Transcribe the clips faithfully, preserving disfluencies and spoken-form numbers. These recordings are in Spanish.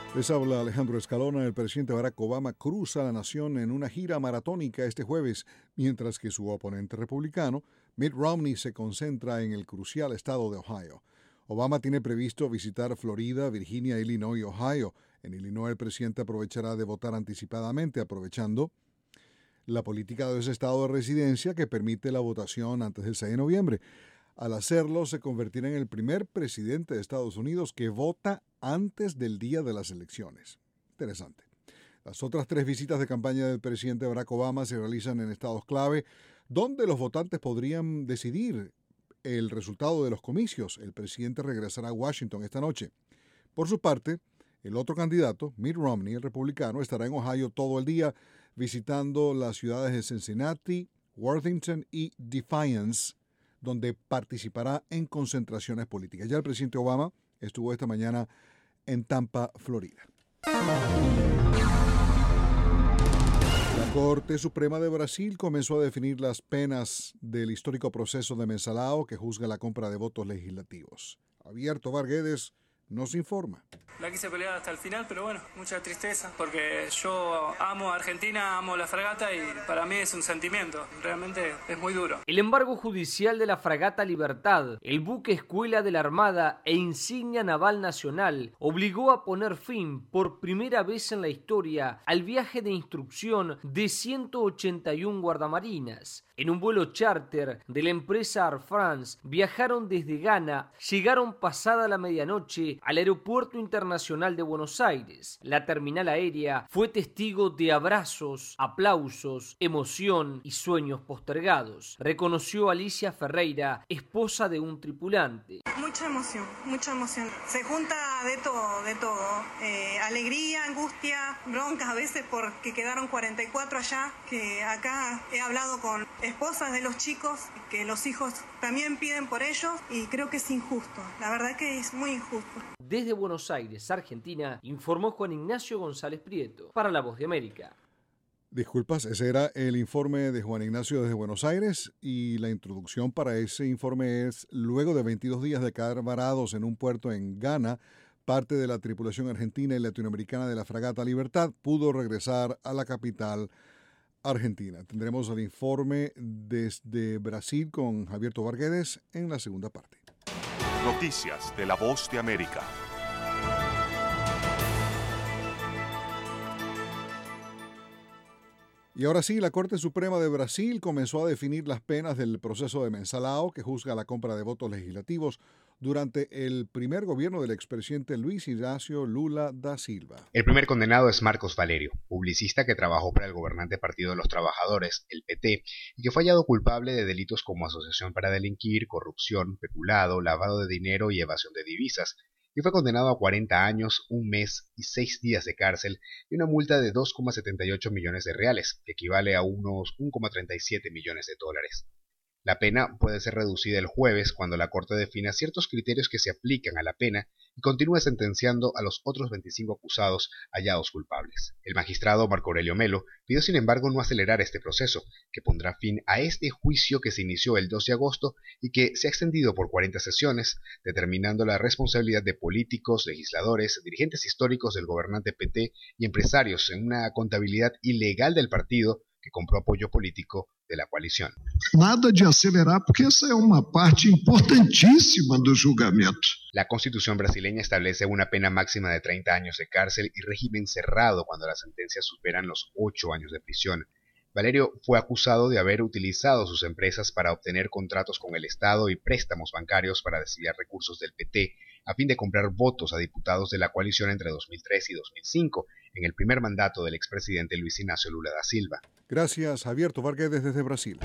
Les habla Alejandro Escalona. El presidente Barack Obama cruza la nación en una gira maratónica este jueves, mientras que su oponente republicano, Mitt Romney, se concentra en el crucial estado de Ohio. Obama tiene previsto visitar Florida, Virginia, Illinois y Ohio. En Illinois, el presidente aprovechará de votar anticipadamente, aprovechando la política de ese estado de residencia que permite la votación antes del seis de noviembre. Al hacerlo, se convertirá en el primer presidente de Estados Unidos que vota antes del día de las elecciones. Interesante. Las otras tres visitas de campaña del presidente Barack Obama se realizan en estados clave, donde los votantes podrían decidir el resultado de los comicios. El presidente regresará a Washington esta noche. Por su parte, el otro candidato, Mitt Romney, el republicano, estará en Ohio todo el día, visitando las ciudades de Cincinnati, Worthington y Defiance, donde participará en concentraciones políticas. Ya el presidente Obama estuvo esta mañana en Tampa, Florida. La Corte Suprema de Brasil comenzó a definir las penas del histórico proceso de Mensalão que juzga la compra de votos legislativos. Abierto Varguedes nos informa. La quise pelear hasta el final, pero bueno, mucha tristeza, porque yo amo a Argentina, amo la fragata y para mí es un sentimiento, realmente es muy duro. El embargo judicial de la fragata Libertad, el buque escuela de la Armada e insignia naval nacional, obligó a poner fin por primera vez en la historia al viaje de instrucción de ciento ochenta y uno guardamarinas. En un vuelo charter de la empresa Air France, viajaron desde Ghana, llegaron pasada la medianoche al Aeropuerto Internacional de Buenos Aires. La terminal aérea fue testigo de abrazos, aplausos, emoción y sueños postergados, reconoció Alicia Ferreira, esposa de un tripulante. Mucha emoción, mucha emoción. Se junta de todo, de todo. Eh, alegría, angustia, broncas a veces porque quedaron cuarenta y cuatro allá, que acá he hablado con esposas de los chicos, que los hijos también piden por ellos y creo que es injusto. La verdad que es muy injusto. Desde Buenos Aires, Argentina, informó Juan Ignacio González Prieto para La Voz de América. Disculpas, ese era el informe de Juan Ignacio desde Buenos Aires y la introducción para ese informe es: luego de veintidós días de quedar varados en un puerto en Ghana, parte de la tripulación argentina y latinoamericana de la fragata Libertad pudo regresar a la capital argentina. Tendremos el informe desde Brasil con Javier Tobarguedes en la segunda parte. Noticias de La Voz de América. Y ahora sí, la Corte Suprema de Brasil comenzó a definir las penas del proceso de Mensalão, que juzga la compra de votos legislativos durante el primer gobierno del expresidente Luis Inácio Lula da Silva. El primer condenado es Marcos Valério, publicista que trabajó para el gobernante Partido de los Trabajadores, el P T, y que fue hallado culpable de delitos como asociación para delinquir, corrupción, peculado, lavado de dinero y evasión de divisas, y fue condenado a cuarenta años, un mes y seis días de cárcel y una multa de dos coma setenta y ocho millones de reales, que equivale a unos uno coma treinta y siete millones de dólares. La pena puede ser reducida el jueves cuando la Corte defina ciertos criterios que se aplican a la pena y continúe sentenciando a los otros veinticinco acusados hallados culpables. El magistrado Marco Aurelio Melo pidió sin embargo no acelerar este proceso, que pondrá fin a este juicio que se inició el dos de agosto y que se ha extendido por cuarenta sesiones, determinando la responsabilidad de políticos, legisladores, dirigentes históricos del gobernante P T y empresarios en una contabilidad ilegal del partido que compró apoyo político de la coalición. Nada de acelerar, porque esa es una parte importantísima del julgamento. La Constitución brasileña establece una pena máxima de treinta años de cárcel y régimen cerrado cuando las sentencias superan los ocho años de prisión. Valério fue acusado de haber utilizado sus empresas para obtener contratos con el Estado y préstamos bancarios para desviar recursos del P T a fin de comprar votos a diputados de la coalición entre dos mil tres y dos mil cinco, en el primer mandato del expresidente Luis Inácio Lula da Silva. Gracias, Javier Tobarguedes desde Brasil.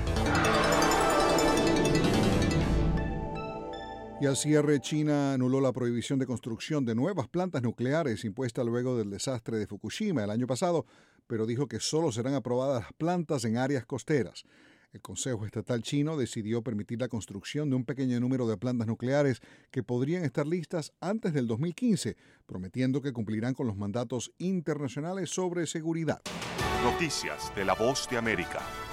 Y al cierre, China anuló la prohibición de construcción de nuevas plantas nucleares impuesta luego del desastre de Fukushima el año pasado, pero dijo que solo serán aprobadas las plantas en áreas costeras. El Consejo Estatal chino decidió permitir la construcción de un pequeño número de plantas nucleares que podrían estar listas antes del dos mil quince, prometiendo que cumplirán con los mandatos internacionales sobre seguridad. Noticias de La Voz de América.